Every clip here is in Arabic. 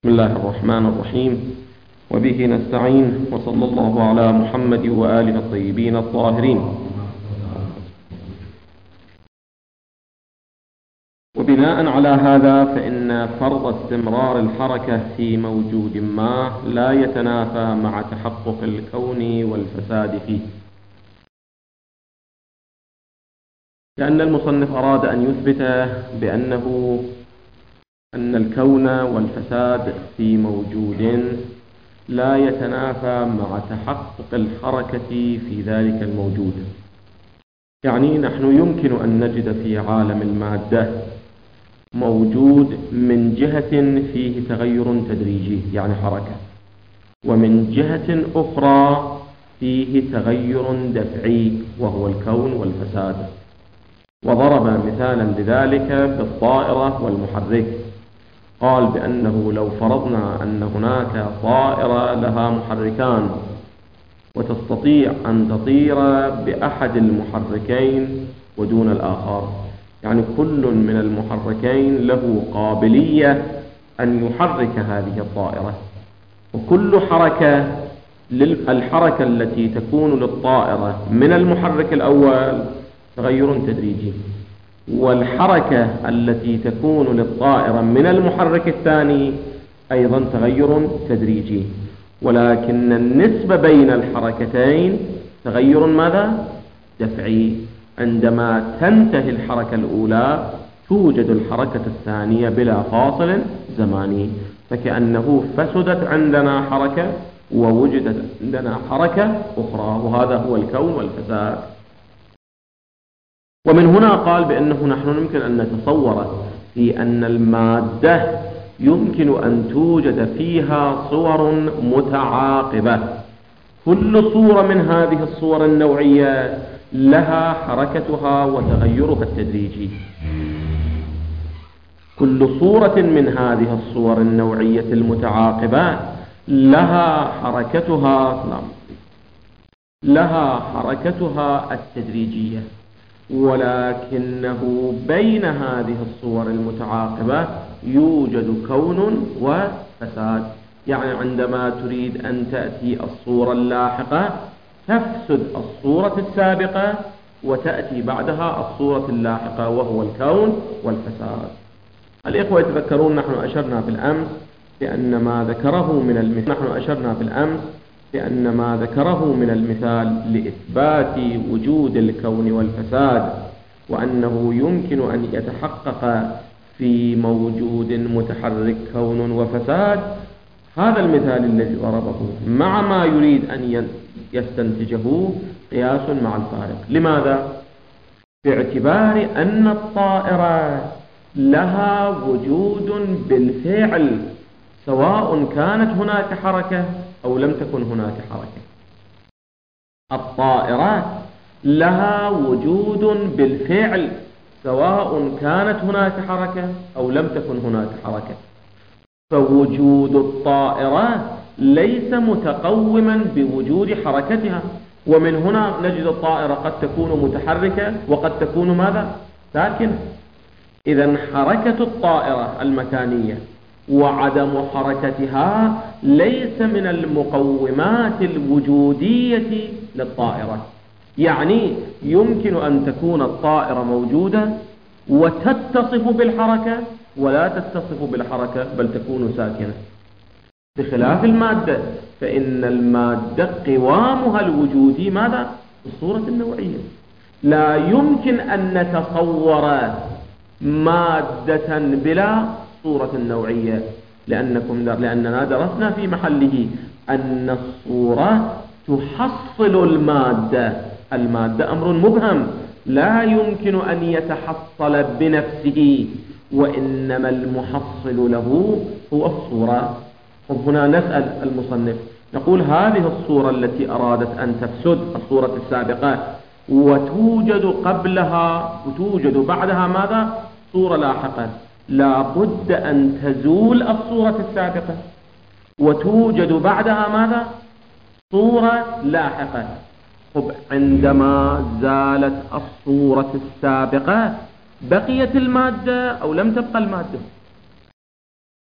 بسم الله الرحمن الرحيم، وبه نستعين، وصلى الله على محمد وآله الطيبين الطاهرين. وبناء على هذا فإن فرض استمرار الحركة في موجود ما لا يتنافى مع تحقق الكون والفساد فيه، لأن المصنف أراد أن يثبت أن الكون والفساد في موجود لا يتنافى مع تحقق الحركة في ذلك الموجود. يعني نحن يمكن أن نجد في عالم المادة موجود من جهة فيه تغير تدريجي يعني حركة، ومن جهة أخرى فيه تغير دفعي وهو الكون والفساد. وضرب مثالا لذلك بالطائرة والمحرك، قال بأنه لو فرضنا أن هناك طائرة لها محركان وتستطيع أن تطير بأحد المحركين ودون الآخر، يعني كل من المحركين له قابلية أن يحرك هذه الطائرة، وكل حركة الحركة التي تكون للطائرة من المحرك الأول تغير تدريجي، والحركة التي تكون للطائرة من المحرك الثاني أيضا تغير تدريجي، ولكن النسبة بين الحركتين تغير ماذا؟ دفعي. عندما تنتهي الحركة الأولى توجد الحركة الثانية بلا فاصل زماني، فكأنه فسدت عندنا حركة ووجدت عندنا حركة أخرى، وهذا هو الكون والفساد. ومن هنا قال بأنه نحن يمكن أن نتصور في أن المادة يمكن أن توجد فيها صور متعاقبة، كل صورة من هذه الصور النوعية لها حركتها وتغيرها التدريجي. كل صورة من هذه الصور النوعية المتعاقبة لها حركتها التدريجية، ولكنه بين هذه الصور المتعاقبة يوجد كون وفساد. يعني عندما تريد أن تأتي الصورة اللاحقة تفسد الصورة السابقة وتأتي بعدها الصورة اللاحقة وهو الكون والفساد. الإخوة يتذكرون نحن أشرنا بالأمس بأن ما ذكره من المثال لإثبات وجود الكون والفساد، وأنه يمكن أن يتحقق في موجود متحرك كون وفساد. هذا المثال الذي ضربه مع ما يريد أن يستنتجه قياس مع الفارق. لماذا؟ باعتبار أن الطائرة لها وجود بالفعل، سواء كانت هناك حركة أو لم تكن هناك حركة. الطائرة لها وجود بالفعل سواء كانت هناك حركة أو لم تكن هناك حركة، فوجود الطائرة ليس متقوما بوجود حركتها. ومن هنا نجد الطائرة قد تكون متحركة وقد تكون ماذا؟ ساكنة. إذن حركة الطائرة المكانية وعدم حركتها ليس من المقومات الوجودية للطائرة. يعني يمكن أن تكون الطائرة موجودة وتتصف بالحركة ولا تتصف بالحركة بل تكون ساكنة، بخلاف المادة، فإن المادة قوامها الوجودي ماذا؟ الصورة النوعية. لا يمكن أن نتصور مادة بلا صورة نوعية، لأننا درسنا في محله أن الصورة تحصل المادة أمر مبهم لا يمكن أن يتحصل بنفسه، وإنما المحصل له هو الصورة. هنا نسأل المصنف نقول هذه الصورة التي أرادت أن تفسد الصورة السابقة وتوجد قبلها وتوجد بعدها ماذا؟ صورة لاحقة، لا بد أن تزول الصورة السابقة وتوجد بعدها ماذا؟ صورة لاحقة. عندما زالت الصورة السابقة بقيت المادة أو لم تبقى المادة؟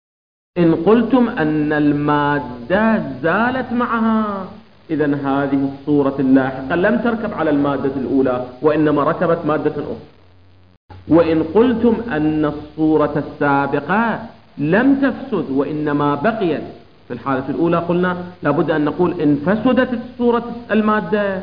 إن قلتم أن المادة زالت معها، إذن هذه الصورة اللاحقة لم تركب على المادة الأولى وإنما ركبت مادة أخرى. وإن قلتم أن الصورة السابقة لم تفسد وإنما بقيت، في الحالة الأولى قلنا لابد أن نقول إن فسدت الصورة المادة،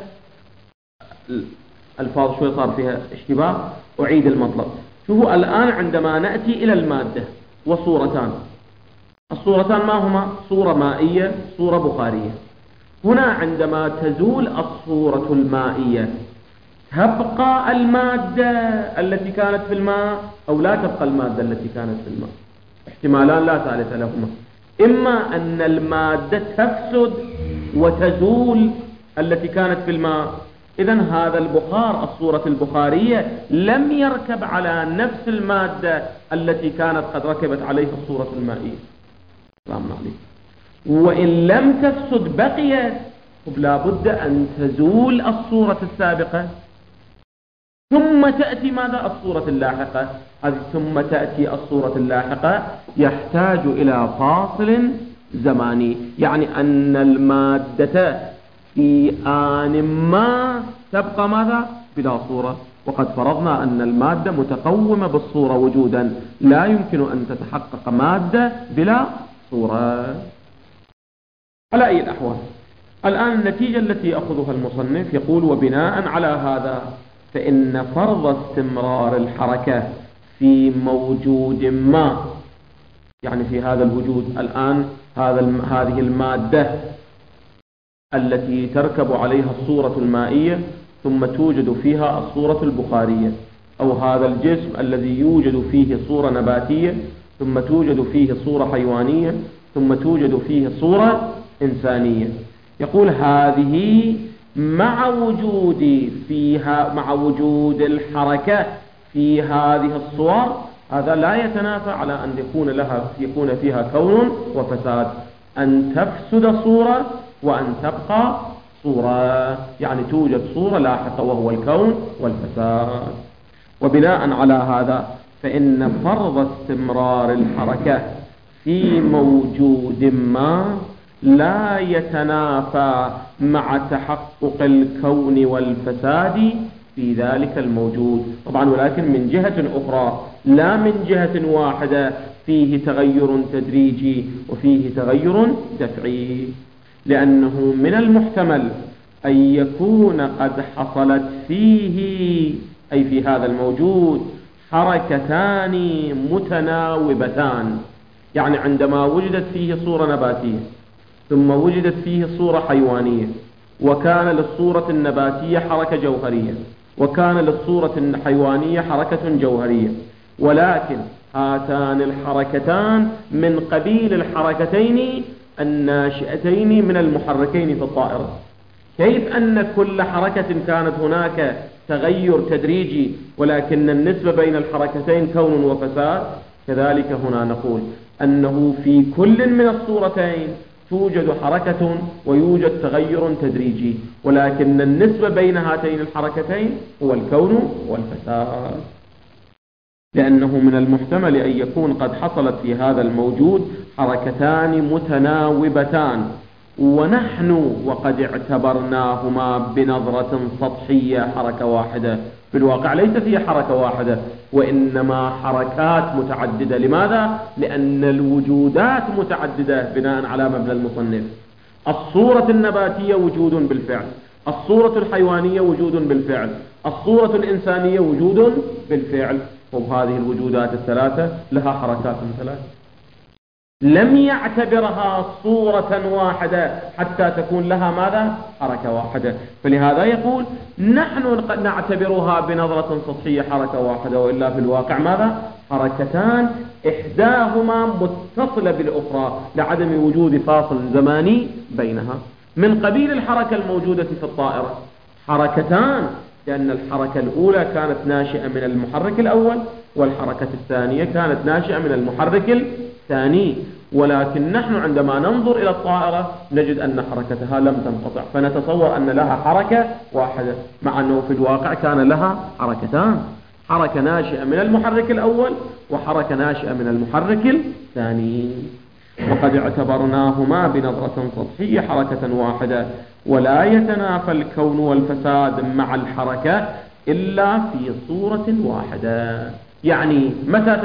الفاظ شوي صار فيها اشتباه، أعيد المطلب. شوفوا الآن عندما نأتي إلى المادة وصورتان، الصورتان ما هما؟ صورة مائية، صورة بخارية. هنا عندما تزول الصورة المائية تبقى المادة التي كانت في الماء أو لا تبقى المادة التي كانت في الماء؟ احتمالان لا ثالث لهما، إما أن المادة تفسد وتزول التي كانت في الماء، إذن هذا البخار الصورة البخارية لم يركب على نفس المادة التي كانت قد ركبت عليها الصورة المائية. سلام عليكم. وإن لم تفسد بقيت، لا بد أن تزول الصورة السابقة ثم تأتي ماذا؟ الصورة اللاحقة. ثم تأتي الصورة اللاحقة يحتاج إلى فاصل زماني، يعني أن المادة في آن ما تبقى ماذا؟ بلا صورة. وقد فرضنا أن المادة متقومة بالصورة وجودا، لا يمكن أن تتحقق مادة بلا صورة. على أي الأحوال، الآن النتيجة التي يأخذها المصنف يقول: وبناء على هذا فإن فرض استمرار الحركة في موجود ما، يعني في هذا الوجود الآن هذه المادة التي تركب عليها الصورة المائية ثم توجد فيها الصورة البخارية، أو هذا الجسم الذي يوجد فيه صورة نباتية ثم توجد فيه صورة حيوانية ثم توجد فيه صورة إنسانية. يقول هذه مع وجود الحركة في هذه الصور، هذا لا يتنافى على أن يكون فيها كون وفساد، أن تفسد صورة وأن تبقى صورة، يعني توجد صورة لاحقة وهو الكون والفساد. وبناء على هذا فإن فرض استمرار الحركة في موجود ما لا يتنافى مع تحقق الكون والفساد في ذلك الموجود، طبعا ولكن من جهة أخرى، لا من جهة واحدة فيه تغير تدريجي وفيه تغير دفعي، لأنه من المحتمل أن يكون قد حصلت فيه، أي في هذا الموجود، حركتان متناوبتان. يعني عندما وجدت فيه صورة نباتية ثم وجدت فيه صورة حيوانية، وكان للصورة النباتية حركة جوهرية وكان للصورة الحيوانية حركة جوهرية، ولكن هاتان الحركتان من قبيل الحركتين الناشئتين من المحركين في الطائرة. كيف أن كل حركة كانت هناك تغير تدريجي ولكن النسبة بين الحركتين كون وفساد، كذلك هنا نقول أنه في كل من الصورتين توجد حركة ويوجد تغير تدريجي، ولكن النسبة بين هاتين الحركتين هو الكون والفساد، لأنه من المحتمل أن يكون قد حصلت في هذا الموجود حركتان متناوبتان، ونحن وقد اعتبرناهما بنظرة سطحية حركة واحدة، في الواقع ليس فيها حركة واحدة وإنما حركات متعددة. لماذا؟ لأن الوجودات متعددة بناء على مبنى المصنف. الصورة النباتية وجود بالفعل، الصورة الحيوانية وجود بالفعل، الصورة الإنسانية وجود بالفعل، وهذه الوجودات الثلاثة لها حركات ثلاثة، لم يعتبرها صورة واحدة حتى تكون لها ماذا؟ حركة واحدة. فلهذا يقول نحن نعتبرها بنظرة سطحية حركة واحدة، وإلا في الواقع ماذا؟ حركتان إحداهما متصلة بالأخرى لعدم وجود فاصل زماني بينها، من قبيل الحركة الموجودة في الطائرة حركتان، لأن الحركة الأولى كانت ناشئة من المحرك الأول والحركة الثانية كانت ناشئة من المحرك الثاني، ولكن نحن عندما ننظر إلى الطائرة نجد أن حركتها لم تنقطع، فنتصور أن لها حركة واحدة، مع أنه في الواقع كان لها حركتان، حركة ناشئة من المحرك الأول وحركة ناشئة من المحرك الثاني. وقد اعتبرناهما بنظرة سطحية حركة واحدة، ولا يتنافى الكون والفساد مع الحركة إلا في صورة واحدة. يعني متى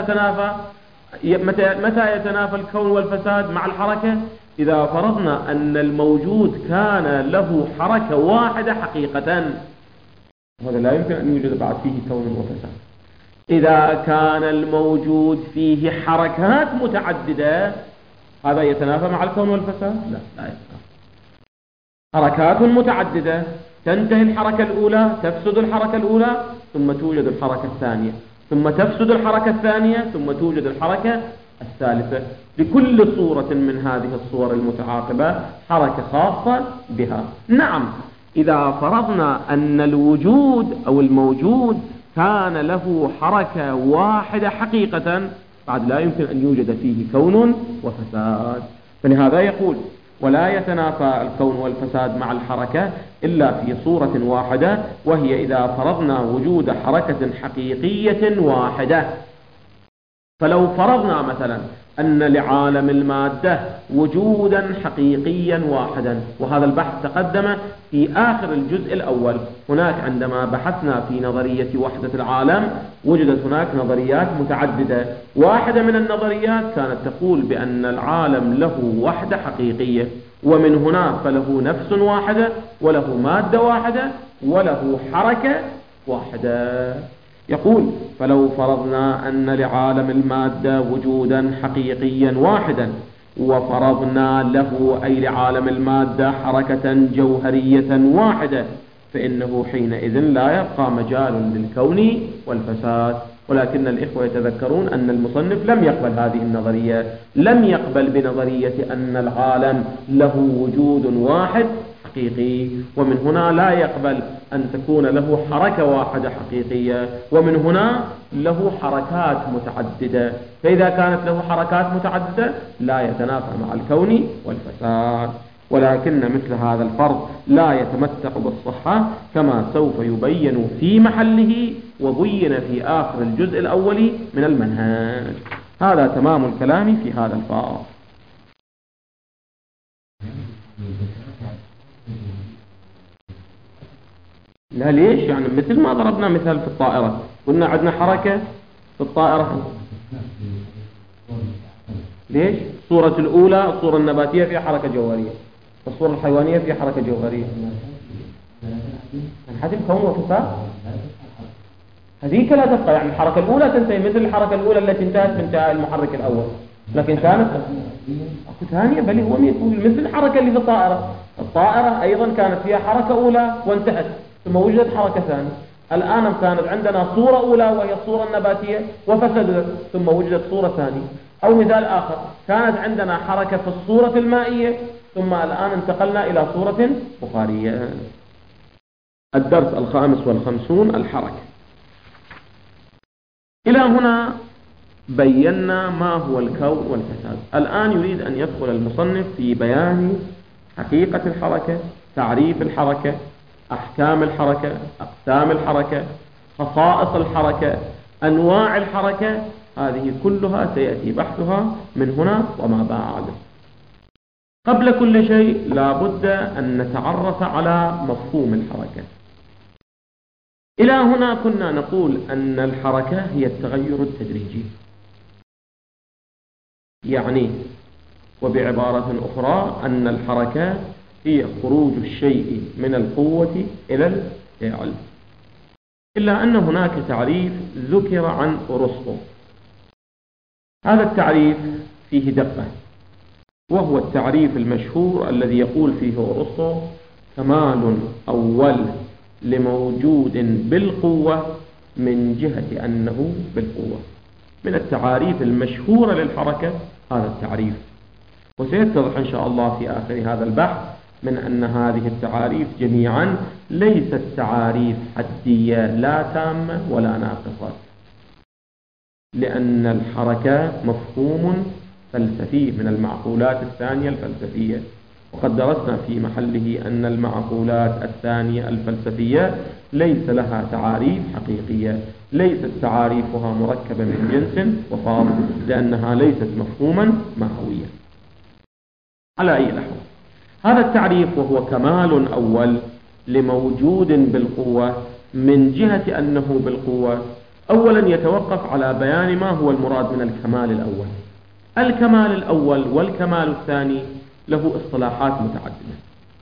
يتنافى الكون والفساد مع الحركة؟ إذا فرضنا أن الموجود كان له حركة واحدة حقيقة، هذا لا يمكن أن يوجد بعد فيه كون وفساد. إذا كان الموجود فيه حركات متعددة، هذا يتنافى مع الكون والفساد؟ لا يتنافى. حركات متعددة، تنتهي الحركة الأولى، تفسد الحركة الأولى، ثم توجد الحركة الثانية، ثم تفسد الحركة الثانية، ثم توجد الحركة الثالثة. لكل صورة من هذه الصور المتعاقبة حركة خاصة بها. نعم، إذا فرضنا أن الوجود أو الموجود كان له حركة واحدة حقيقة، بعد لا يمكن أن يوجد فيه كون وفساد. فلهذا يقول: ولا يتنافى الكون والفساد مع الحركة إلا في صورة واحدة، وهي إذا فرضنا وجود حركة حقيقية واحدة. فلو فرضنا مثلا أن لعالم المادة وجودا حقيقيا واحدا، وهذا البحث تقدم في آخر الجزء الأول. هناك عندما بحثنا في نظرية وحدة العالم وجدت هناك نظريات متعددة. واحدة من النظريات كانت تقول بأن العالم له وحدة حقيقية، ومن هنا فله نفس واحدة، وله مادة واحدة، وله حركة واحدة. يقول: فلو فرضنا أن لعالم المادة وجودا حقيقيا واحدا، وفرضنا له أي لعالم المادة حركة جوهرية واحدة، فإنه حينئذ لا يبقى مجال للكون والفساد. ولكن الإخوة يتذكرون أن المصنف لم يقبل هذه النظرية، لم يقبل بنظرية أن العالم له وجود واحد حقيقي، ومن هنا لا يقبل أن تكون له حركة واحدة حقيقية، ومن هنا له حركات متعددة. فإذا كانت له حركات متعددة لا يتنافى مع الكون والفساد. ولكن مثل هذا الفرض لا يتمتع بالصحة، كما سوف يبين في محله وبين في آخر الجزء الأول من المنهج. هذا تمام الكلام في هذا الفرض. لا، ليش؟ يعني مثل ما ضربنا مثال في الطائرة، قلنا عندنا حركة في الطائرة. ليش؟ الصورة الأولى الصورة النباتية فيها حركة جوهرية، الصورة الحيوانية فيها حركة جوهرية. تنحدم كون وفساد؟ هذيك لا تبقى، يعني الحركة الأولى تنتهي مثل الحركة الأولى التي انتهت بانتهاء المحرك الأول، لكن كانت أكو ثانية. بل هو مثل الحركة اللي في الطائرة. الطائرة أيضا كانت فيها حركة أولى وانتهت، ثم وجدت حركة ثانية. الآن كانت عندنا صورة أولى وهي الصورة النباتية وفسدت، ثم وجدت صورة ثانية. أو مثال آخر، كانت عندنا حركة في الصورة المائية، ثم الآن انتقلنا إلى صورة بخارية. الدرس 55 الحركة. إلى هنا بينا ما هو الكون والفساد. الآن يريد أن يدخل المصنف في بيان حقيقة الحركة، تعريف الحركة، أحكام الحركة، أقسام الحركة، خصائص الحركة، أنواع الحركة. هذه كلها سيأتي بحثها من هنا وما بعد. قبل كل شيء لا بد أن نتعرف على مفهوم الحركة. إلى هنا كنا نقول أن الحركة هي التغير التدريجي، يعني وبعبارة أخرى أن الحركة هي خروج الشيء من القوة إلى الفعل. إلا أن هناك تعريف ذكر عن أرسطو، هذا التعريف فيه دقة، وهو التعريف المشهور الذي يقول فيه أرسطو: كمال أول لموجود بالقوة من جهة أنه بالقوة. من التعاريف المشهورة للحركة هذا التعريف، وسيتضح إن شاء الله في آخر هذا البحث من أن هذه التعاريف جميعا ليست تعاريف حدية لا تامة ولا ناقصة، لأن الحركة مفهوم فلسفي من المعقولات الثانية الفلسفية، وقد درسنا في محله أن المعقولات الثانية الفلسفية ليس لها تعاريف حقيقية، ليست تعاريفها مركبة من جنس وفاضل، لأنها ليست مفهوما معنويا. على أي نحو. هذا التعريف وهو كمال أول لموجود بالقوة من جهة أنه بالقوة، أولا يتوقف على بيان ما هو المراد من الكمال الأول. الكمال الأول والكمال الثاني له اصطلاحات متعددة.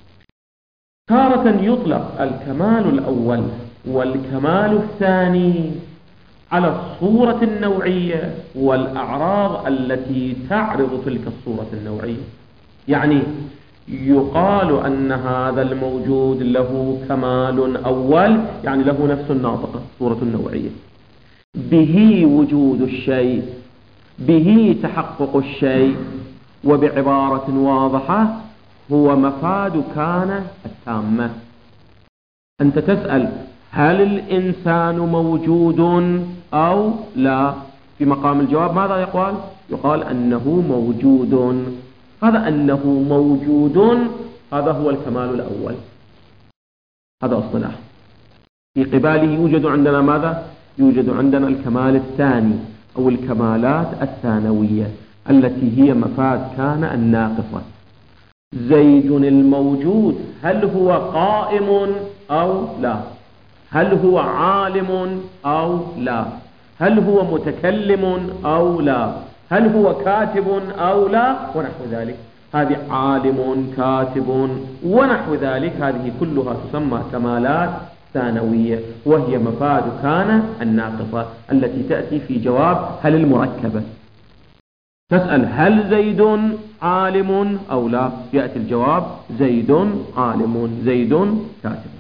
تارة يطلق الكمال الأول والكمال الثاني على الصورة النوعية والأعراض التي تعرض تلك الصورة النوعية، يعني يقال أن هذا الموجود له كمال أول، يعني له نفس الناطقة صورة النوعية، به وجود الشيء، به تحقق الشيء، وبعبارة واضحة هو مفاد كان التامة. أنت تسأل هل الإنسان موجود أو لا؟ في مقام الجواب ماذا يقال؟ يقال أنه موجود. هذا أنه موجود هذا هو الكمال الأول، هذا اصطلاح. في قباله يوجد عندنا ماذا؟ يوجد عندنا الكمال الثاني أو الكمالات الثانوية التي هي مفاد كان الناقصة. زيد الموجود هل هو قائم أو لا؟ هل هو عالم أو لا؟ هل هو متكلم أو لا؟ هل هو كاتب أو لا؟ ونحو ذلك. هذه عالم، كاتب، ونحو ذلك، هذه كلها تسمى كمالات ثانوية، وهي مفاد كان الناقصة التي تأتي في جواب هل المركبة. تسأل هل زيد عالم أو لا؟ يأتي الجواب زيد عالم، زيد كاتب.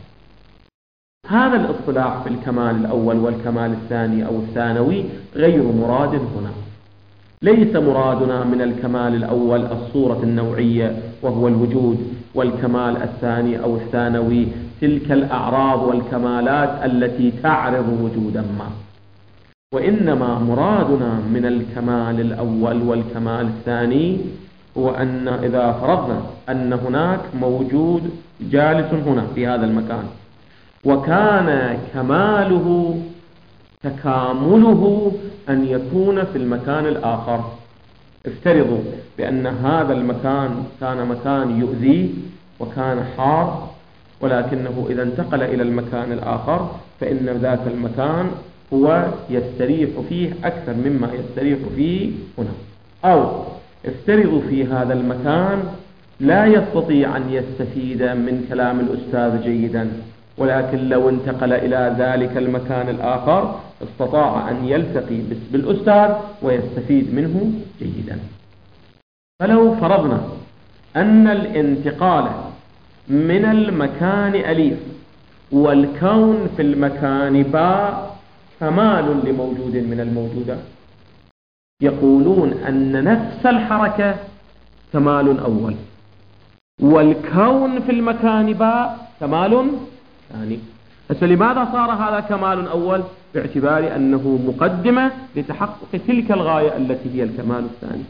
هذا الاصطلاح في الكمال الأول والكمال الثاني أو الثانوي غير مراد هنا. ليس مرادنا من الكمال الأول الصورة النوعية وهو الوجود، والكمال الثاني أو الثانوي تلك الأعراض والكمالات التي تعرض وجودا ما، وإنما مرادنا من الكمال الأول والكمال الثاني هو أن إذا فرضنا أن هناك موجود جالس هنا في هذا المكان، وكان كماله تكامله أن يكون في المكان الآخر. افترضوا بأن هذا المكان كان مكان يؤذيه وكان حار، ولكنه إذا انتقل إلى المكان الآخر فإن ذاك المكان هو يستريح فيه أكثر مما يستريح فيه هنا. أو افترضوا في هذا المكان لا يستطيع أن يستفيد من كلام الأستاذ جيدا، ولكن لو انتقل إلى ذلك المكان الآخر استطاع أن يلتقي بالأستاذ ويستفيد منه جيدا. فلو فرضنا أن الانتقال من المكان أليف والكون في المكان باء كمال لموجود من الموجودات، يقولون أن نفس الحركة كمال أول، والكون في المكان باء كمال ثاني. لماذا صار هذا كمال أول؟ باعتبار أنه مقدمة لتحقق تلك الغاية التي هي الكمال الثاني.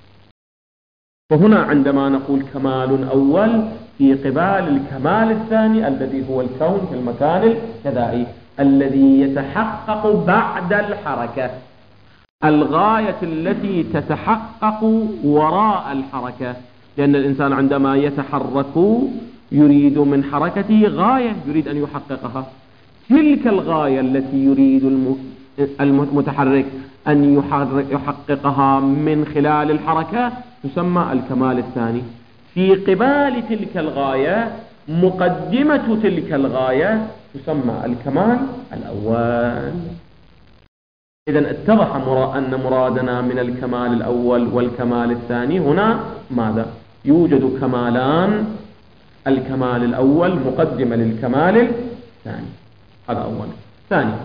فهنا عندما نقول كمال أول في قبال الكمال الثاني الذي هو الكون في المكان الكذائي الذي يتحقق بعد الحركة، الغاية التي تتحقق وراء الحركة، لأن الإنسان عندما يتحرك يريد من حركته غاية يريد أن يحققها. تلك الغاية التي يريد المتحرك أن يحققها من خلال الحركة تسمى الكمال الثاني. في قبال تلك الغاية مقدمة تلك الغاية تسمى الكمال الأول. إذن اتضح أن مرادنا من الكمال الأول والكمال الثاني هنا ماذا؟ يوجد كمالان، الكمال الأول مقدمة للكمال الثاني، هذا أولا. ثانيا،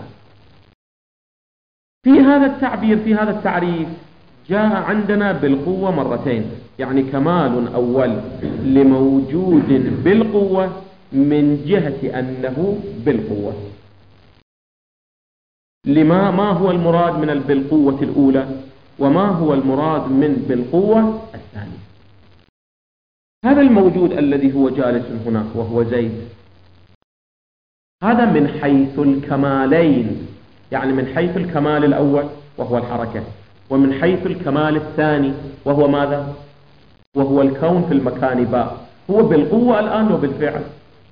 في هذا التعبير في هذا التعريف جاء عندنا بالقوة مرتين، يعني كمال أول لموجود بالقوة من جهة أنه بالقوة. ما هو المراد من بالقوة الأولى وما هو المراد من بالقوة الثانية؟ هذا الموجود الذي هو جالس هنا وهو زيد، هذا من حيث الكمالين، يعني من حيث الكمال الأول وهو الحركة، ومن حيث الكمال الثاني وهو ماذا؟ وهو الكون في المكان باء، هو بالقوة الآن وبالفعل.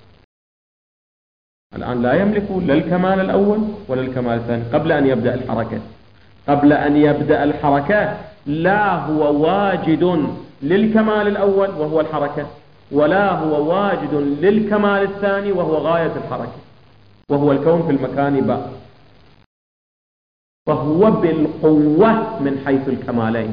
الآن لا يملك لا الكمال الأول ولا الكمال الثاني قبل أن يبدأ الحركة. قبل أن يبدأ الحركة لا هو واجد للكمال الأول وهو الحركة، ولا هو واجد للكمال الثاني وهو غاية الحركة، وهو الكون في المكان باء. فهو بالقوة من حيث الكمالين،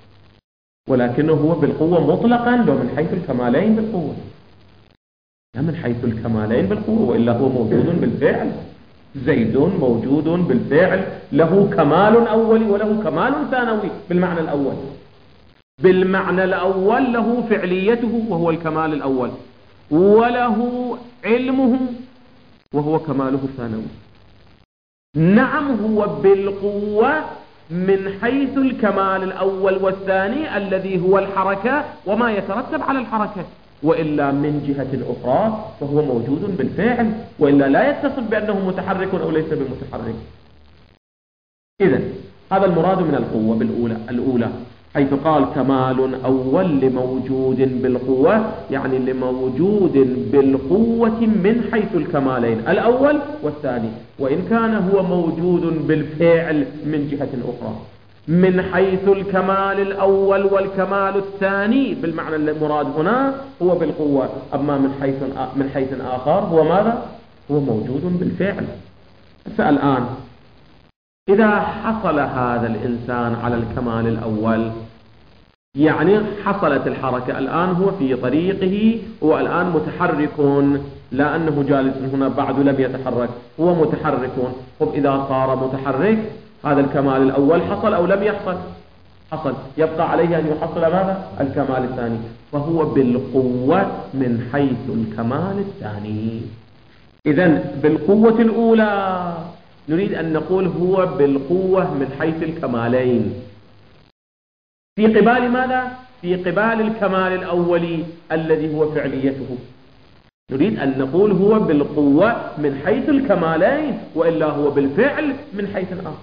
ولكنه هو بالقوة مطلقا لو من حيث الكمالين بالقوة، لا من حيث الكمالين بالقوة، وإلا هو موجود بالفعل. زيد موجود بالفعل، له كمال أولي وله كمال ثانوي بالمعنى الأول. بالمعنى الأول له فعليته وهو الكمال الأول، وله علمه وهو كماله الثانوي. نعم هو بالقوة من حيث الكمال الأول والثاني الذي هو الحركة وما يترتب على الحركة، وإلا من جهة أخرى فهو موجود بالفعل، وإلا لا يتصف بأنه متحرك أو ليس بمتحرك. إذن هذا المراد من القوة الأولى حيث قال كمال أول لموجود بالقوة، يعني لموجود بالقوة من حيث الكمالين الأول والثاني، وإن كان هو موجود بالفعل من جهة أخرى. من حيث الكمال الأول والكمال الثاني بالمعنى المراد هنا هو بالقوة، أما من حيث آخر هو ماذا؟ هو موجود بالفعل. فالآن إذا حصل هذا الإنسان على الكمال الأول، يعني حصلت الحركة، الآن هو في طريقه، هو الآن متحرك، لا أنه جالس هنا بعد لم يتحرك، هو متحرك. طب إذا صار متحرك هذا الكمال الأول حصل أو لم يحصل؟ حصل، يبقى عليه أن يحصل ماذا؟ الكمال الثاني، فهو بالقوة من حيث الكمال الثاني. إذن بالقوة الأولى نريد أن نقول هو بالقوة من حيث الكمالين، في قبال ماذا؟ في قبال الكمال الأولي الذي هو فعليته. نريد أن نقول هو بالقوة من حيث الكمالين، وإلا هو بالفعل من حيث آخر.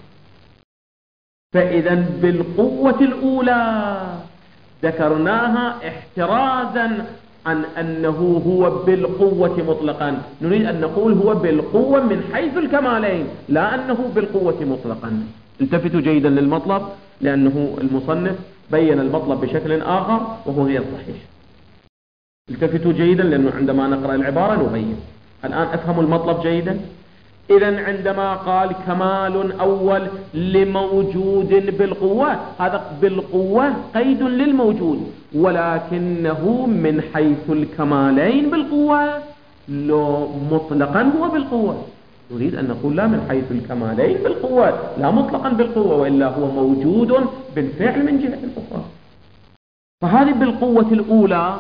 فإذا بالقوة الأولى ذكرناها احترازا عن أنه هو بالقوة مطلقا، نريد أن نقول هو بالقوة من حيث الكمالين، لا أنه بالقوة مطلقا. التفتوا جيدا للمطلب، لأنه المصنف بين المطلب بشكل آخر وهو غير صحيح. التفتوا جيدا، لأنه عندما نقرأ العبارة نبين. الآن أفهموا المطلب جيدا. إذن عندما قال كمال أول لموجود بالقوة، هذا بالقوة قيد للموجود، ولكنه من حيث الكمالين بالقوة، لو مطلقا هو بالقوة. نريد أن نقول لا، من حيث الكمالين بالقوة، لا مطلقا بالقوة، وإلا هو موجود بالفعل من جهة أخرى. فهذه بالقوة الأولى،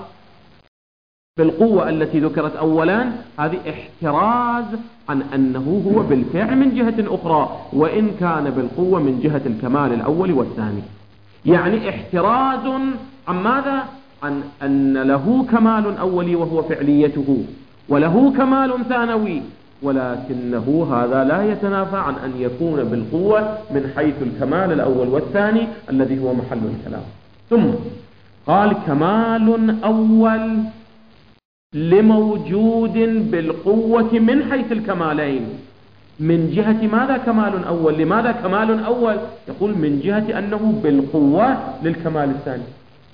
بالقوة التي ذكرت أولا، هذه احتراز عن أنه هو بالفعل من جهة أخرى، وإن كان بالقوة من جهة الكمال الأول والثاني. يعني احتراز عن ماذا؟ عن أن له كمال أولي وهو فعليته، وله كمال ثانوي، ولكنه هذا لا يتنافى عن أن يكون بالقوة من حيث الكمال الأول والثاني الذي هو محل الكلام. ثم قال كمال أول لموجود بالقوة من حيث الكمالين. من جهة ماذا كمال أول؟ لماذا كمال أول؟ يقول من جهة أنه بالقوة للكمال الثاني.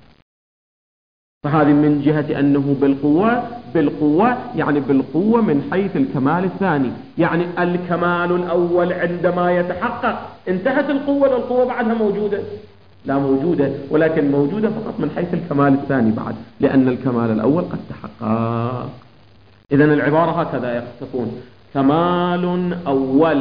فهذه من جهة أنه بالقوة يعني بالقوة من حيث الكمال الثاني، يعني الكمال الأول عندما يتحقق انتهت القوة، والقوة بعدها موجودة؟ لا موجودة، ولكن موجودة فقط من حيث الكمال الثاني بعد، لأن الكمال الأول قد تحقق. إذن العبارة هكذا تكون: كمال أول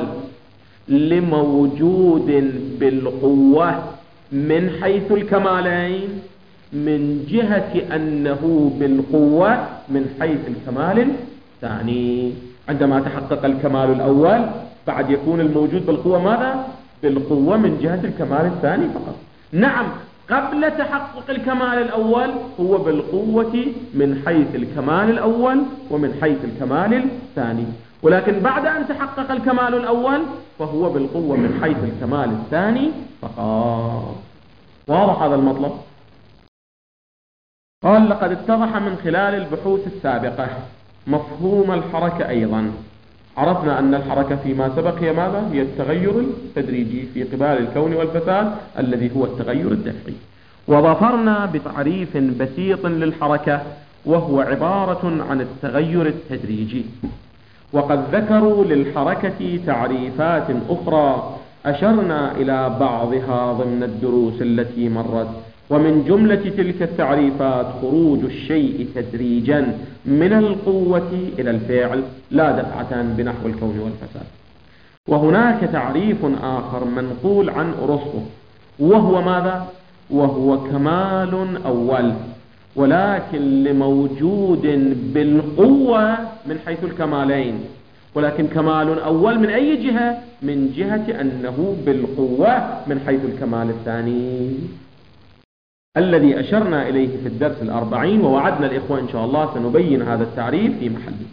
لموجود بالقوة من حيث الكمالين، من جهة أنه بالقوة من حيث الكمال الثاني. عندما تحقق الكمال الأول بعد يكون الموجود بالقوة ماذا؟ بالقوة من جهة الكمال الثاني فقط. نعم، قبل تحقق الكمال الأول هو بالقوة من حيث الكمال الأول ومن حيث الكمال الثاني، ولكن بعد أن تحقق الكمال الأول فهو بالقوة من حيث الكمال الثاني فقط. واضح هذا المطلب؟ قال لقد اتضح من خلال البحوث السابقة مفهوم الحركة أيضا. عرفنا أن الحركة فيما سبق هي ماذا؟ هي التغير التدريجي في قبال الكون والفساد الذي هو التغير الدفعي. وظفرنا بتعريف بسيط للحركة وهو عبارة عن التغير التدريجي. وقد ذكروا للحركة تعريفات أخرى أشرنا إلى بعضها ضمن الدروس التي مرت، ومن جملة تلك التعريفات خروج الشيء تدريجا من القوة إلى الفعل لا دفعة بنحو الكون والفساد. وهناك تعريف آخر منقول عن أرسطو وهو ماذا؟ وهو كمال أول، ولكن لموجود بالقوة من حيث الكمالين، ولكن كمال أول من أي جهة؟ من جهة أنه بالقوة من حيث الكمال الثاني الذي أشرنا إليه في الدرس 40، ووعدنا الإخوة إن شاء الله سنبين هذا التعريف في محله.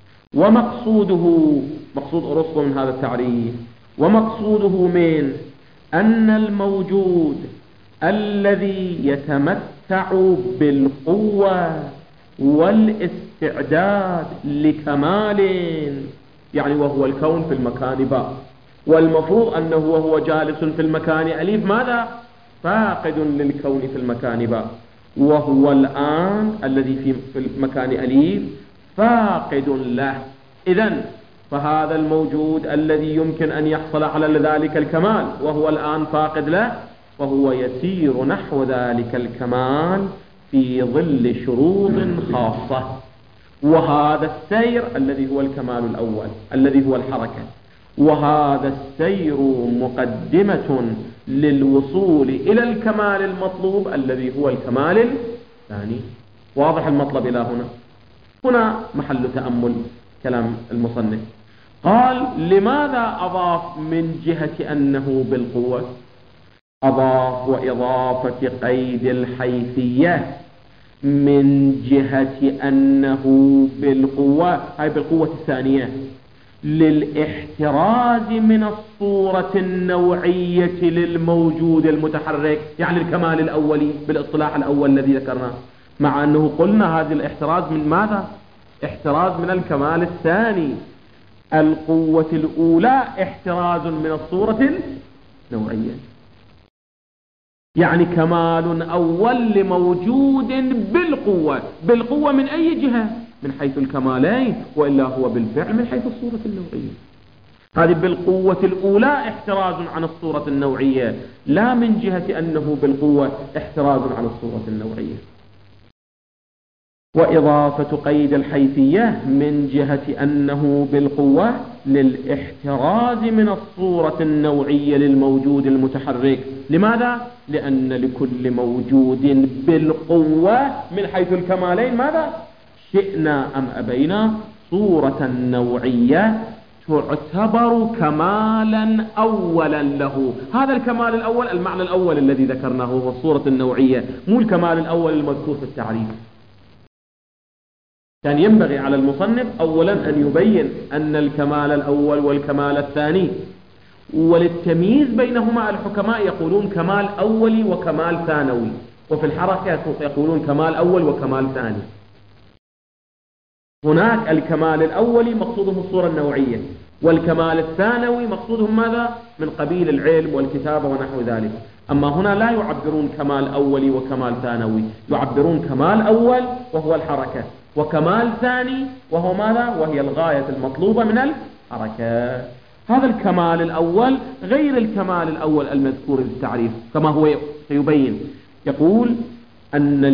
مقصود أرسطو من هذا التعريف ومقصوده من أن الموجود الذي يتمتع بالقوة والاستعداد لكمال، يعني وهو الكون في المكان باء، والمفروض أنه وهو جالس في المكان أليف ماذا؟ فاقد للكون في المكان باء، وهو الآن الذي في المكان أليف فاقد له. إذن فهذا الموجود الذي يمكن أن يحصل على ذلك الكمال وهو الآن فاقد له، فهو يسير نحو ذلك الكمال في ظل شروط خاصة، وهذا السير الذي هو الكمال الأول الذي هو الحركة، وهذا السير مقدمة للوصول إلى الكمال المطلوب الذي هو الكمال الثاني. واضح المطلب إلى هنا؟ هنا محل تأمل كلام المصنف. قال لماذا أضاف من جهة أنه بالقوة؟ أضاف وإضافة قيد الحيثية من جهة أنه بالقوة، هاي بالقوة الثانية، للاحتراز من الصورة النوعية للموجود المتحرك، يعني الكمال الأولي بالاصطلاح الأول الذي ذكرناه، مع أنه قلنا هذا الاحتراز من ماذا؟ احتراز من الكمال الثاني. القوة الأولى احتراز من الصورة النوعية، يعني كمال أول لموجود بالقوة من أي جهة؟ من حيث الكمالين، وإلا هو بالفعل من حيث الصورة النوعية. هذه بالقوة الأولى احتراز عن الصورة النوعية، لا من جهة أنه بالقوة احتراز عن الصورة النوعية. وإضافة قيد الحيثية من جهة أنه بالقوة للاحتراز من الصورة النوعية للموجود المتحرك. لماذا؟ لأن لكل موجود بالقوة من حيث الكمالين ماذا؟ شئنا أم أبينا صورة نوعية تعتبر كمالا أولا له. هذا الكمال الأول المعنى الأول الذي ذكرناه هو الصورة النوعية، مو الكمال الأول المذكور في التعريف. كان ينبغي على المصنف أولا أن يبين أن الكمال الأول والكمال الثاني، وللتمييز بينهما الحكماء يقولون كمال أولي وكمال ثانوي، وفي الحركة يقولون كمال أول وكمال ثاني. هناك الكمال الأولي مقصودهم الصورة النوعية، والكمال الثانوي مقصودهم ماذا؟ من قبيل العلم والكتابة ونحو ذلك. أما هنا لا يعبرون كمال أولي وكمال ثانوي، يعبرون كمال أول وهو الحركة، وكمال ثاني وهو ماذا؟ وهي الغاية المطلوبة من الحركة. هذا الكمال الأول غير الكمال الأول المذكور في التعريف كما هو سيبين. يقول لأن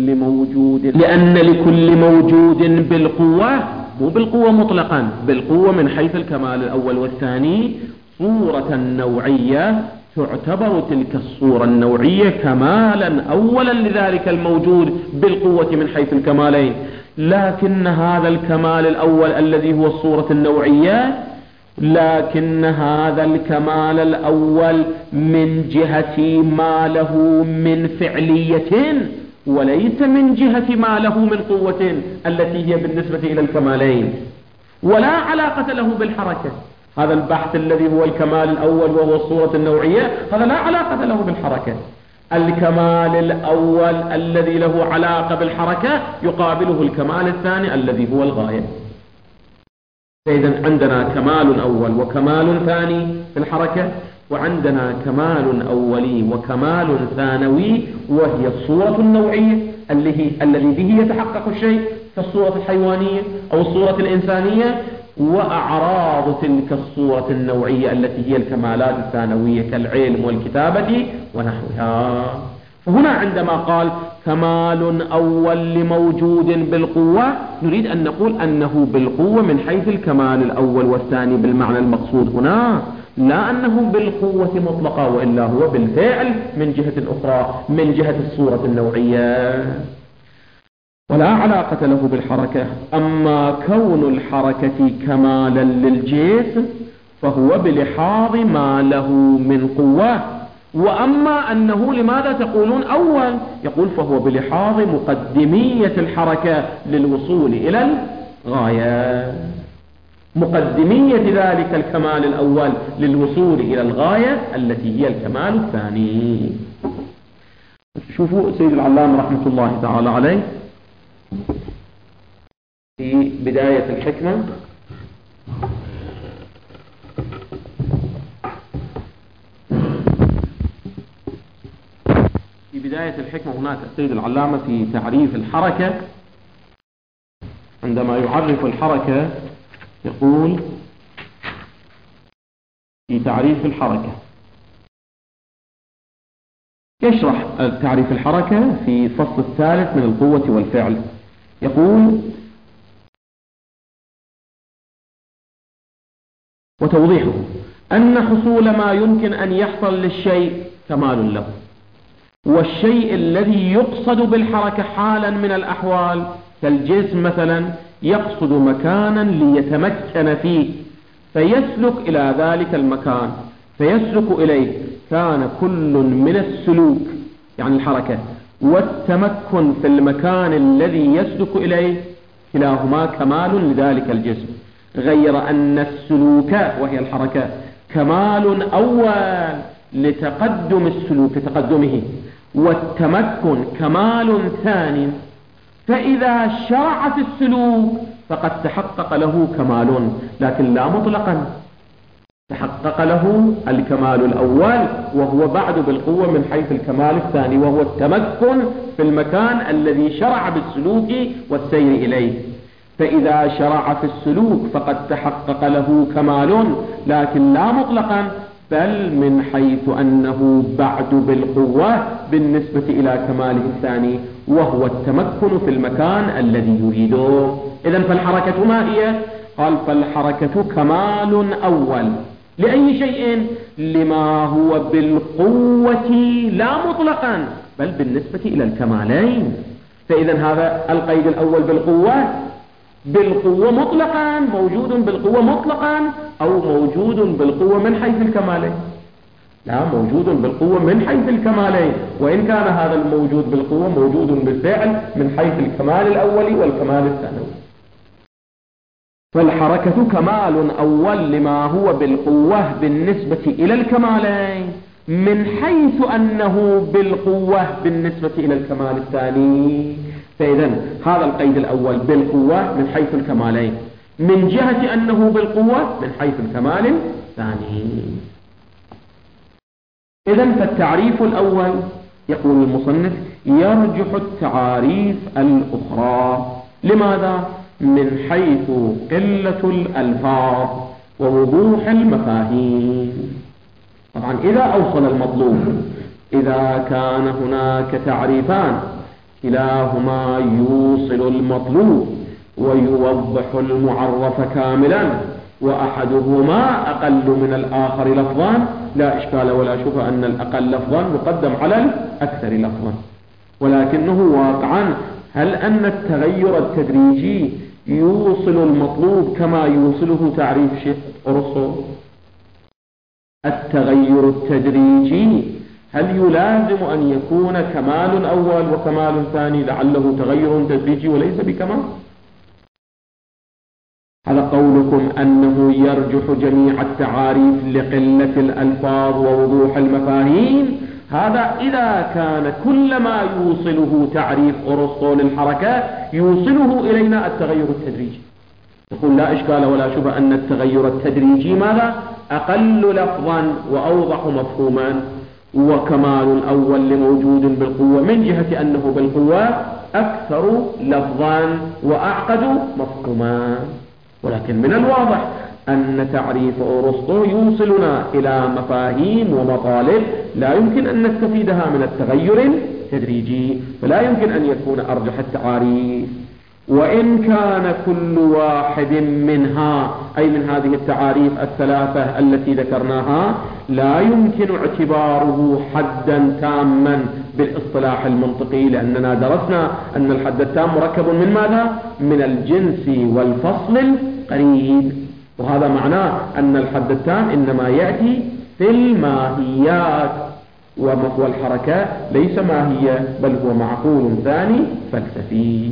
لكل موجود بالقوة، مو بالقوة مطلقا، بالقوة من حيث الكمال الأول والثاني، صورة نوعية تعتبر تلك الصورة النوعية كمالا أولا لذلك الموجود بالقوة من حيث الكمالين. لكن هذا الكمال الأول الذي هو الصورة النوعية، لكن هذا الكمال الأول من جهة ما له من فعلية، وليس من جهة ما له من قوة التي هي بالنسبة إلى الكمالين، ولا علاقة له بالحركة. هذا البحث الذي هو الكمال الأول وهو الصورة النوعية هذا لا علاقة له بالحركة، الكمال الأول الذي له علاقة بالحركة يقابله الكمال الثاني الذي هو الغاية. فإذا عندنا كمال أول وكمال ثاني في الحركة، وعندنا كمال أولي وكمال ثانوي وهي الصورة النوعية الذي به يتحقق الشيء كالصورة الحيوانية أو الصورة الإنسانية، وأعراض تلك الصورة النوعية التي هي الكمالات الثانوية كالعلم والكتابة ونحوها. فهنا عندما قال كمال أول لموجود بالقوة نريد أن نقول أنه بالقوة من حيث الكمال الأول والثاني بالمعنى المقصود هنا، لا أنه بالقوة مطلقة، وإلا هو بالفعل من جهة أخرى من جهة الصورة النوعية ولا علاقة له بالحركة. أما كون الحركة كمالا للجسم فهو بلحاظ ما له من قوة. وأما أنه لماذا تقولون أول؟ يقول فهو بلحاظ مقدمية الحركة للوصول إلى الغاية، مقدمية ذلك الكمال الأول للوصول إلى الغاية التي هي الكمال الثاني. شوفوا سيد العلامة رحمة الله تعالى عليه في بداية الحكمة هناك السيد العلامة في تعريف الحركة عندما يعرف الحركة يقول في تعريف الحركة، يشرح تعريف الحركة في الفصل الثالث من القوة والفعل. يقول وتوضيحه أن حصول ما يمكن أن يحصل للشيء كمال له، والشيء الذي يقصد بالحركة حالا من الأحوال كالجسم مثلا يقصد مكانا ليتمكن فيه فيسلك إلى ذلك المكان فيسلك إليه، كان كل من السلوك يعني الحركة والتمكن في المكان الذي يسلك إليه كلاهما كمال لذلك الجسم، غير أن السلوك وهي الحركة كمال أول لتقدم السلوك تقدمه، والتمكن كمال ثاني، فإذا شرع في السلوك فقد تحقق له كمال لكن لا مطلقا، تحقق له الكمال الأول وهو بعد بالقوة من حيث الكمال الثاني وهو التمكن في المكان الذي شرع بالسلوك والسير إليه. فإذا شرع في السلوك فقد تحقق له كمال لكن لا مطلقا، بل من حيث أنه بعد بالقوة بالنسبة إلى كماله الثاني وهو التمكن في المكان الذي يريده. إذن فالحركة ما هي؟ قال فالحركة كمال أول لأي شيء؟ لما هو بالقوة لا مطلقا بل بالنسبة إلى الكمالين. فإذا هذا القيد الأول بالقوة مطلقا، موجود بالقوة مطلقا أو موجود بالقوة من حيث الكمالين؟ لا، موجود بالقوة من حيث الكمالين، وإن كان هذا الموجود بالقوة موجود بالفعل من حيث الكمال الأول والكمال الثانوي. فالحركة كمال أول لما هو بالقوة بالنسبة إلى الكمالين من حيث أنه بالقوة بالنسبة إلى الكمال الثاني. فإذا هذا القيد الأول بالقوة من حيث الكمالين من جهة أنه بالقوة من حيث الكمال الثاني. إذا فالتعريف الأول يقول المصنف يرجح التعاريف الأخرى. لماذا؟ من حيث قلة الألفاظ ووضوح المفاهيم. طبعا إذا أوصل المطلوب، إذا كان هناك تعريفان كلاهما يوصل المطلوب ويوضح المعرف كاملا وأحدهما أقل من الآخر لفظا لا إشكال ولا شبهة أن الأقل لفظا مقدم على الأكثر لفظا، ولكنه واقعا هل أن التغير التدريجي يوصل المطلوب كما يوصله تعريف شيخ أرسطو؟ التغير التدريجي هل يلازم أن يكون كمال أول وكمال ثاني لعله تغير تدريجي وليس بكمال؟ هذا قولكم أنه يرجح جميع التعاريف لقلة الألفاظ ووضوح المفاهيم، هذا إذا كان كل ما يوصله تعريف أرسطو للحركة يوصله إلينا التغير التدريجي. يقول لا إشكال ولا شبه أن التغير التدريجي ماذا؟ أقل لفظا وأوضح مفهوما، وكمال الأول لموجود بالقوة من جهة أنه بالقوة أكثر لفظا وأعقد مفهوما. ولكن من الواضح أن تعريف أرسطو يوصلنا إلى مفاهيم ومطالب لا يمكن أن نستفيدها من التغير التدريجي، فلا يمكن أن يكون أرجح التعاريف. وإن كان كل واحد منها أي من هذه التعاريف الثلاثة التي ذكرناها لا يمكن اعتباره حدا تاما بالاصطلاح المنطقي، لأننا درسنا أن الحد التام مركب من ماذا؟ من الجنس والفصل القريب، وهذا معناه أن الحد التام إنما يأتي في الماهيات، والحركة ليس ماهية بل هو معقول ثاني فلسفي،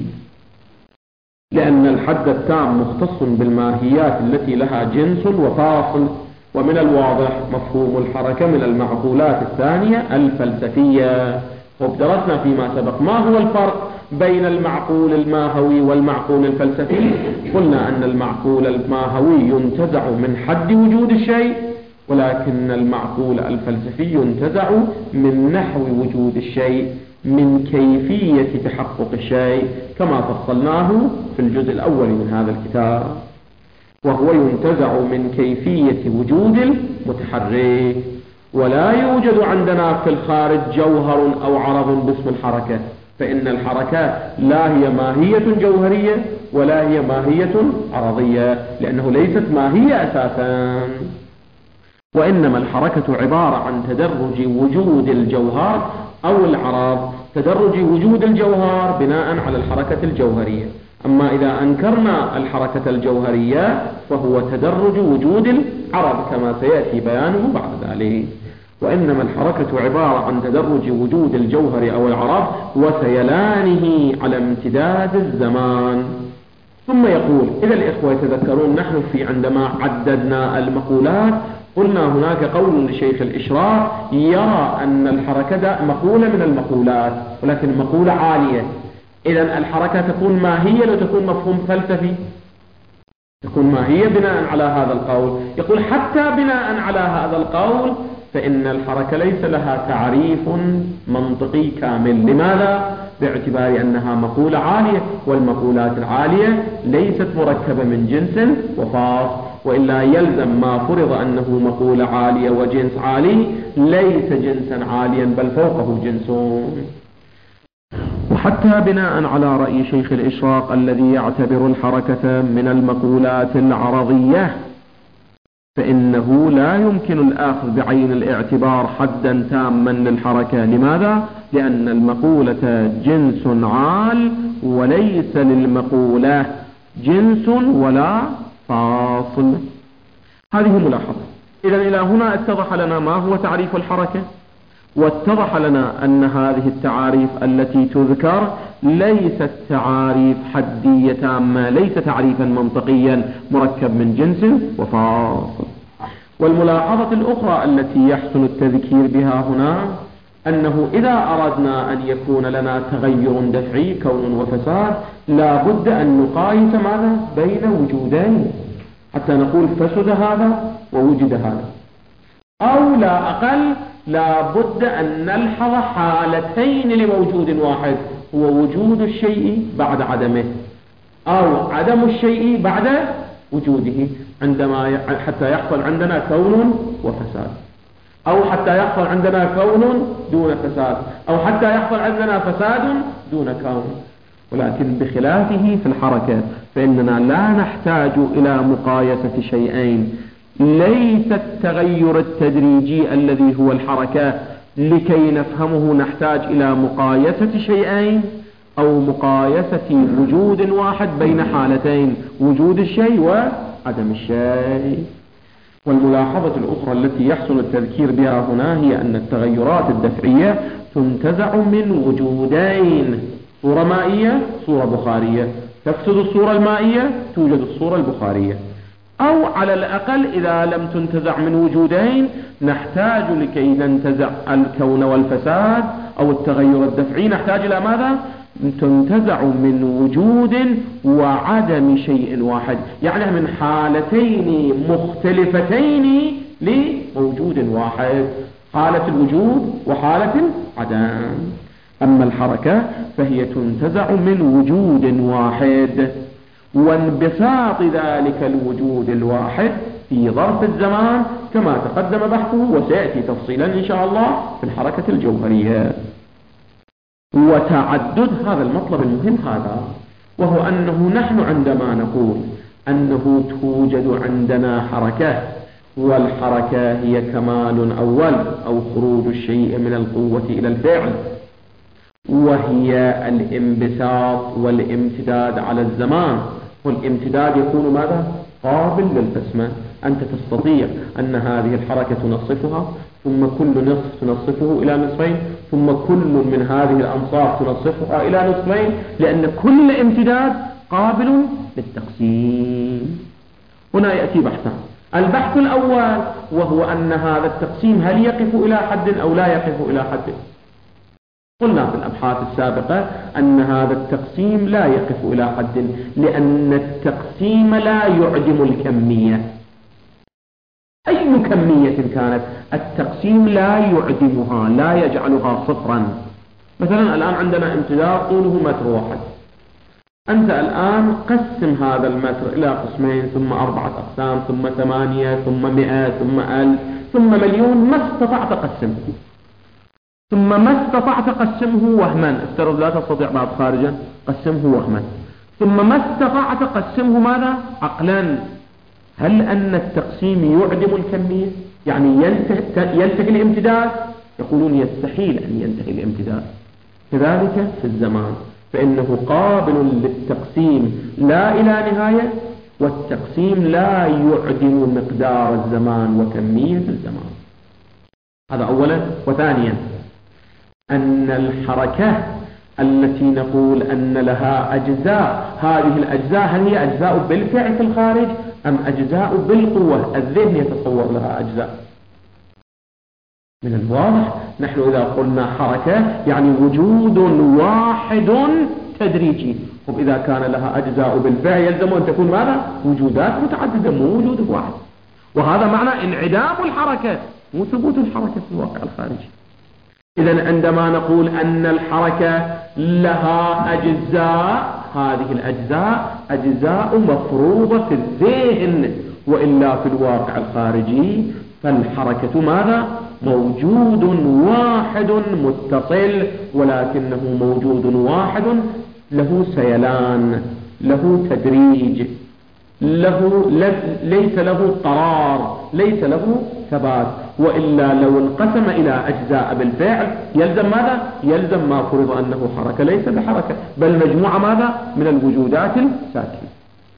لأن الحد التام مختص بالماهيات التي لها جنس وفاصل. ومن الواضح مفهوم الحركة من المعقولات الثانية الفلسفية. وابدرسنا فيما سبق ما هو الفرق بين المعقول الماهوي والمعقول الفلسفي. قلنا أن المعقول الماهوي ينتزع من حد وجود الشيء، ولكن المعقول الفلسفي ينتزع من نحو وجود الشيء، من كيفية تحقق الشيء، كما فصلناه في الجزء الأول من هذا الكتاب، وهو ينتزع من كيفية وجود المتحرك. ولا يوجد عندنا في الخارج جوهر أو عرض باسم الحركة، فإن الحركة لا هي ماهية جوهرية ولا هي ماهية عرضية، لأنه ليست ماهية أساسا، وإنما الحركة عبارة عن تدرج وجود الجوهر أو العرض، تدرج وجود الجوهر بناء على الحركة الجوهرية. أما إذا أنكرنا الحركة الجوهرية فهو تدرج وجود العرض كما سيأتي بيانه بعد ذلك. وإنما الحركة عبارة عن تدرج وجود الجوهر أو العرض وسيلانه على امتداد الزمان. ثم يقول إذا الإخوة يتذكرون نحن عندما عددنا المقولات قلنا هناك قول لشيخ الإشراق يرى أن الحركة مقولة من المقولات، ولكن مقولة عالية. إذن الحركة تكون ماهية لو تكون مفهوم فلسفي، تكون ماهية بناء على هذا القول. يقول حتى بناء على هذا القول فإن الحركة ليس لها تعريف منطقي كامل. لماذا؟ باعتبار أنها مقولة عالية، والمقولات العالية ليست مركبة من جنس وفاصل، وإلا يلزم ما فرض أنه مقولة عالية وجنس عالي ليس جنسا عاليا بل فوقه جنس. وحتى بناء على رأي شيخ الإشراق الذي يعتبر الحركة من المقولات العرضية فإنه لا يمكن الأخذ بعين الاعتبار حدا تاما للحركة. لماذا؟ لأن المقولة جنس عال وليس للمقولة جنس ولا فاصل. هذه ملاحظة. إذا إلى هنا اتضح لنا ما هو تعريف الحركة، واتضح لنا أن هذه التعاريف التي تذكر ليست تعاريف حدية تامة، ليس تعريفا منطقيا مركب من جنس وفاصل. والملاحظة الأخرى التي يحسن التذكير بها هنا أنه إذا أردنا أن يكون لنا تغير دفعي كون وفساد لا بد أن نقايس ماذا؟ بين وجودين حتى نقول فسد هذا ووجد هذا، أو لا أقل لا بد أن نلحظ حالتين لموجود واحد، هو وجود الشيء بعد عدمه أو عدم الشيء بعد وجوده، عندما حتى يحصل عندنا كون وفساد، أو حتى يحصل عندنا كون دون فساد، أو حتى يحصل عندنا فساد دون كون. ولكن بخلافه في الحركة فإننا لا نحتاج إلى مقايسة شيئين، ليس التغير التدريجي الذي هو الحركة لكي نفهمه نحتاج إلى مقايسة شيئين أو مقايسة وجود واحد بين حالتين، وجود الشيء وعدم الشيء. والملاحظة الأخرى التي يحصل التذكير بها هنا هي أن التغيرات الدفعية تنتزع من وجودين، صورة مائية صورة بخارية، تفسد الصورة المائية توجد الصورة البخارية. أو على الأقل إذا لم تنتزع من وجودين نحتاج لكي ننتزع الكون والفساد أو التغير الدفعي نحتاج إلى ماذا؟ تنتزع من وجود وعدم شيء واحد، يعني من حالتين مختلفتين لموجود واحد، حالة الوجود وحالة العدم. أما الحركة فهي تنتزع من وجود واحد، وانبساط ذلك الوجود الواحد في ظرف الزمان كما تقدم بحثه وسيأتي تفصيلا إن شاء الله في الحركة الجوهرية. وتعدد هذا المطلب المهم هذا، وهو أنه نحن عندما نقول أنه توجد عندنا حركة، والحركة هي كمال أول أو خروج الشيء من القوة إلى الفعل، وهي الانبساط والامتداد على الزمان، والامتداد يكون ماذا؟ قابل للقسمة. أنت تستطيع أن هذه الحركة تنصفها، ثم كل نصف تنصفه إلى نصفين، ثم كل من هذه الأنصاف تنصفها إلى نصفين، لأن كل امتداد قابل للتقسيم. هنا يأتي بحثان. البحث الأول وهو أن هذا التقسيم هل يقف إلى حد أو لا يقف إلى حد؟ قلنا في الأبحاث السابقة أن هذا التقسيم لا يقف إلى حد، لأن التقسيم لا يعدم الكمية. أي كمية كانت التقسيم لا يعدمها، لا يجعلها صفرا. مثلا الآن عندنا امتداد طوله متر واحد، أنت الآن قسم هذا المتر إلى قسمين، ثم 4 أقسام، ثم 8، ثم 100، ثم 1000، ثم مليون، ما استطعت قسمه، ثم ما استطعت قسمه وهما، افترض لا تستطيع بعد خارجا، قسمه وهما، ثم ما استطعت قسمه ماذا؟ عقلا. هل أن التقسيم يعدم الكمية؟ يعني ينتهي الامتداد؟ يقولون يستحيل أن ينتهي الامتداد. كذلك في الزمان، فإنه قابل للتقسيم لا إلى نهاية، والتقسيم لا يعدم مقدار الزمان وكمية الزمان. هذا أولا. وثانيا أن الحركة التي نقول أن لها أجزاء، هذه الأجزاء هل هي أجزاء بالفعل في الخارج أم أجزاء بالقوة؟ الذهن يتصور لها أجزاء. من الواضح نحن إذا قلنا حركة يعني وجود واحد تدريجي، وإذا كان لها أجزاء بالفعل يلزم أن تكون ماذا؟ وجودات متعددة، مو وجود واحد. وهذا معنى انعدام الحركة مو ثبوت الحركة في الواقع الخارجي. إذن عندما نقول أن الحركة لها أجزاء، هذه الأجزاء أجزاء مفروضة في الذهن، وإلا في الواقع الخارجي فالحركة ماذا؟ موجود واحد متصل، ولكنه موجود واحد له سيلان، له تدريج، ليس له قرار، ليس له ثبات. وإلا لو انقسم إلى أجزاء بالفعل يلزم ماذا؟ يلزم ما فرض أنه حركة ليس بحركة، بل مجموعة ماذا؟ من الوجودات الساكنة.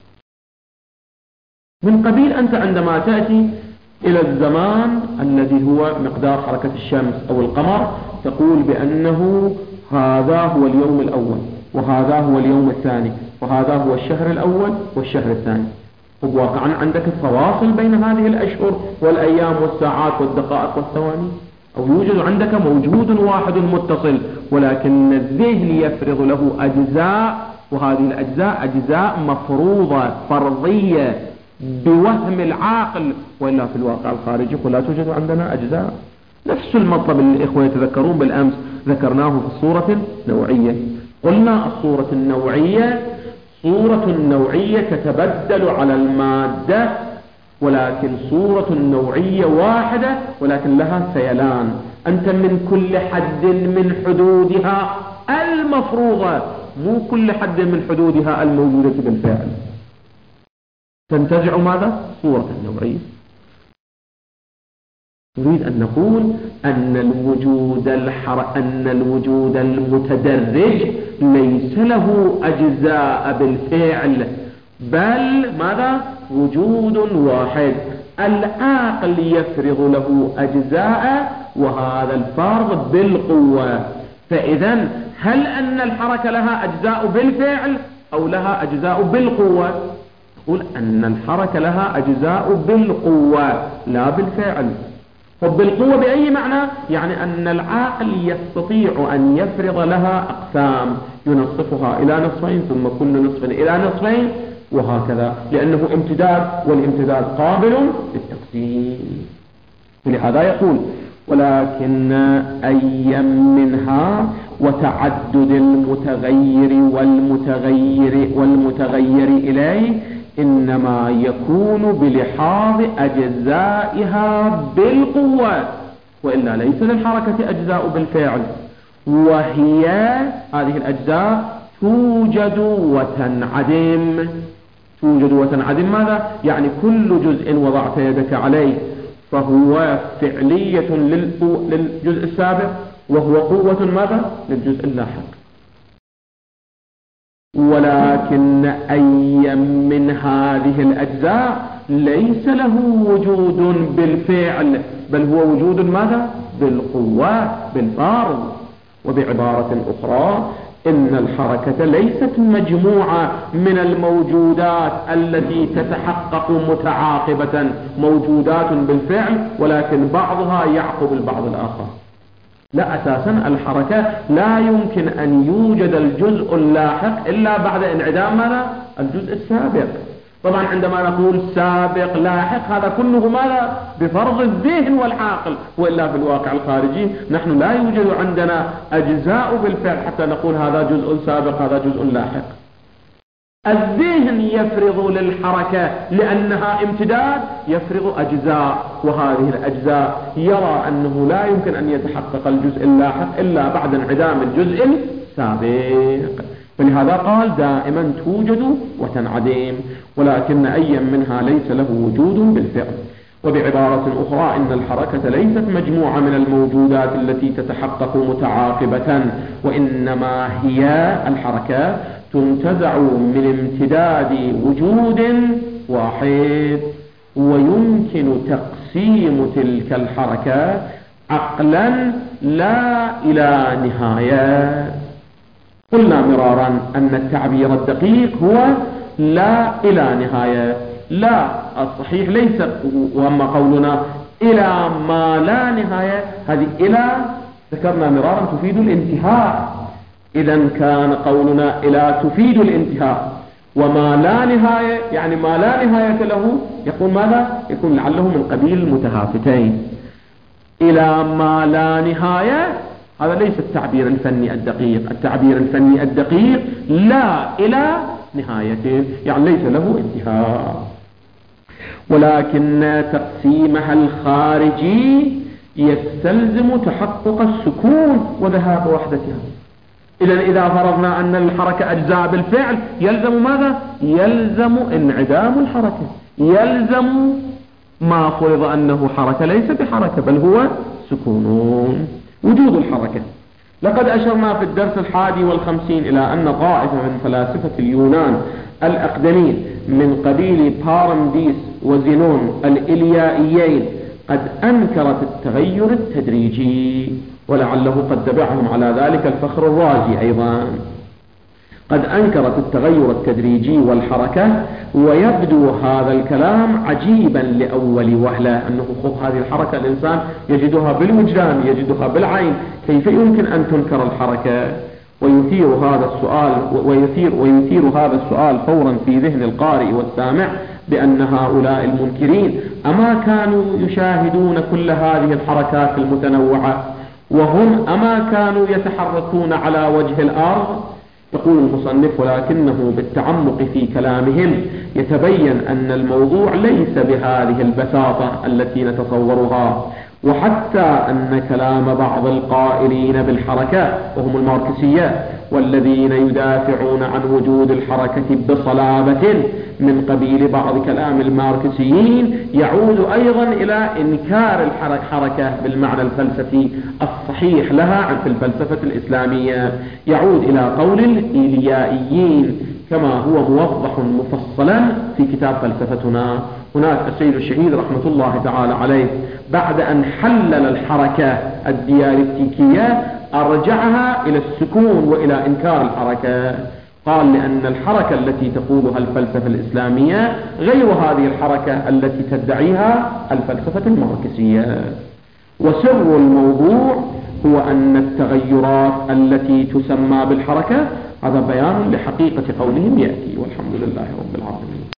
من قبيل أنت عندما تأتي إلى الزمان الذي هو مقدار حركة الشمس أو القمر، تقول بأنه هذا هو اليوم الأول، وهذا هو اليوم الثاني، وهذا هو الشهر الأول والشهر الثاني. وواقعا عندك التواصل بين هذه الأشهر والأيام والساعات والدقائق والثواني، أو يوجد عندك موجود واحد متصل، ولكن الذهن يفرض له أجزاء، وهذه الأجزاء أجزاء مفروضة فرضية بوهم العاقل، وإلا في الواقع الخارجي لا توجد عندنا أجزاء. نفس المطلب اللي الإخوة يتذكرون بالأمس ذكرناه في الصورة النوعية. قلنا الصورة النوعية صورة نوعية تتبدل على المادة، ولكن صورة نوعية واحدة ولكن لها سيلان. أنت من كل حد من حدودها المفروضة، مو كل حد من حدودها الموجودة بالفعل، تنتزع ماذا؟ صورة النوعية. نريد أن نقول أن الوجود المتدرج ليس له أجزاء بالفعل، بل ماذا؟ وجود واحد. العاقل يفرض له أجزاء، وهذا الفرض بالقوة. فإذا هل أن الحركة لها أجزاء بالفعل أو لها أجزاء بالقوة؟ يقول أن الحركة لها أجزاء بالقوة لا بالفعل. وبالقوة بأي معنى؟ يعني أن العاقل يستطيع أن يفرض لها أقسام ينصفها إلى نصفين ثم كل نصف إلى نصفين وهكذا، لأنه امتداد، والامتداد قابل للتقسيم. ولهذا يقول: ولكن أي منها وتعدد المتغير والمتغير إليه إنما يكون بلحاظ أجزائها بالقوة، وإلا ليس للحركة أجزاء بالفعل. وهي هذه الأجزاء توجد وتنعدم. توجد وتنعدم ماذا؟ يعني كل جزء وضعت يدك عليه فهو فعلية للجزء السابق، وهو قوة ماذا؟ للجزء اللاحق. ولكن أي من هذه الأجزاء ليس له وجود بالفعل، بل هو وجود ماذا؟ بالقوة، بالفرض. وبعبارة أخرى إن الحركة ليست مجموعة من الموجودات التي تتحقق متعاقبة، موجودات بالفعل ولكن بعضها يعقب البعض الآخر. لا، أساسا الحركة لا يمكن أن يوجد الجزء اللاحق إلا بعد انعدام ماذا؟ الجزء السابق. طبعا عندما نقول سابق لاحق هذا كله ماذا؟ بفرض الذهن والعاقل، وإلا في الواقع الخارجي نحن لا يوجد عندنا أجزاء بالفعل حتى نقول هذا جزء سابق هذا جزء لاحق. الذهن يفرض للحركة لأنها امتداد، يفرض أجزاء، وهذه الأجزاء يرى أنه لا يمكن أن يتحقق الجزء اللاحق إلا بعد انعدام الجزء السابق. فلهذا قال دائما توجد وتنعدم، ولكن أي منها ليس له وجود بالفعل. وبعبارة أخرى إن الحركة ليست مجموعة من الموجودات التي تتحقق متعاقبة، وإنما هي الحركة تنتزع من امتداد وجود واحد، ويمكن تقسيم تلك الحركة عقلا لا إلى نهاية. قلنا مرارا أن التعبير الدقيق هو لا إلى نهاية، لا الصحيح ليس. وأما قولنا إلى ما لا نهاية، هذه إلى ذكرنا مرارا تفيد الانتهاء. إذا كان قولنا إلى تفيد الانتهاء، وما لا نهاية يعني ما لا نهاية له يكون ماذا؟ يكون لعله من قبيل المتهافتين. إلى ما لا نهاية هذا ليس التعبير الفني الدقيق. التعبير الفني الدقيق لا إلى نهايته، يعني ليس له انتهاء. ولكن تقسيمها الخارجي يستلزم تحقق السكون وذهاب وحدتها. إذا فرضنا أن الحركة أجزاء بالفعل يلزم ماذا؟ يلزم انعدام الحركة، يلزم ما فرض أنه حركة ليس بحركة بل هو سكون، وجود الحركة. لقد أشرنا في الدرس 51 إلى أن طائفة من فلاسفة اليونان الأقدمين من قبيل بارمديس وزينون الإليائيين قد أنكرت التغير التدريجي، ولعله قد تبعهم على ذلك الفخر الرازي أيضا. قد أنكرت التغير التدريجي والحركة، ويبدو هذا الكلام عجيبا لأول وهلة، أنه خذ هذه الحركة الإنسان يجدها بالوجدان يجدها بالعين، كيف يمكن أن تنكر الحركة؟ ويثير هذا السؤال فورا في ذهن القارئ والسامع بأن هؤلاء المنكرين أما كانوا يشاهدون كل هذه الحركات المتنوعة، وهم أما كانوا يتحركون على وجه الأرض؟ يقول المصنف: ولكنه بالتعمق في كلامهم يتبين أن الموضوع ليس بهذه البساطة التي نتصورها، وحتى أن كلام بعض القائلين بالحركة وهم الماركسية والذين يدافعون عن وجود الحركة بصلابة من قبيل بعض كلام الماركسيين يعود أيضا إلى إنكار الحركة بالمعنى الفلسفي الصحيح لها في الفلسفة الإسلامية، يعود إلى قول الإليائيين كما هو موضح مفصلا في كتاب فلسفتنا. هناك السيد الشهيد رحمة الله تعالى عليه بعد أن حلل الحركة الديالكتيكية أرجعها إلى السكون وإلى إنكار الحركة، قال لأن الحركة التي تقودها الفلسفة الإسلامية غير هذه الحركة التي تدعيها الفلسفة الماركسية. وسر الموضوع هو أن التغيرات التي تسمى بالحركة هذا بيان لحقيقة قولهم يأتي، والحمد لله رب العالمين.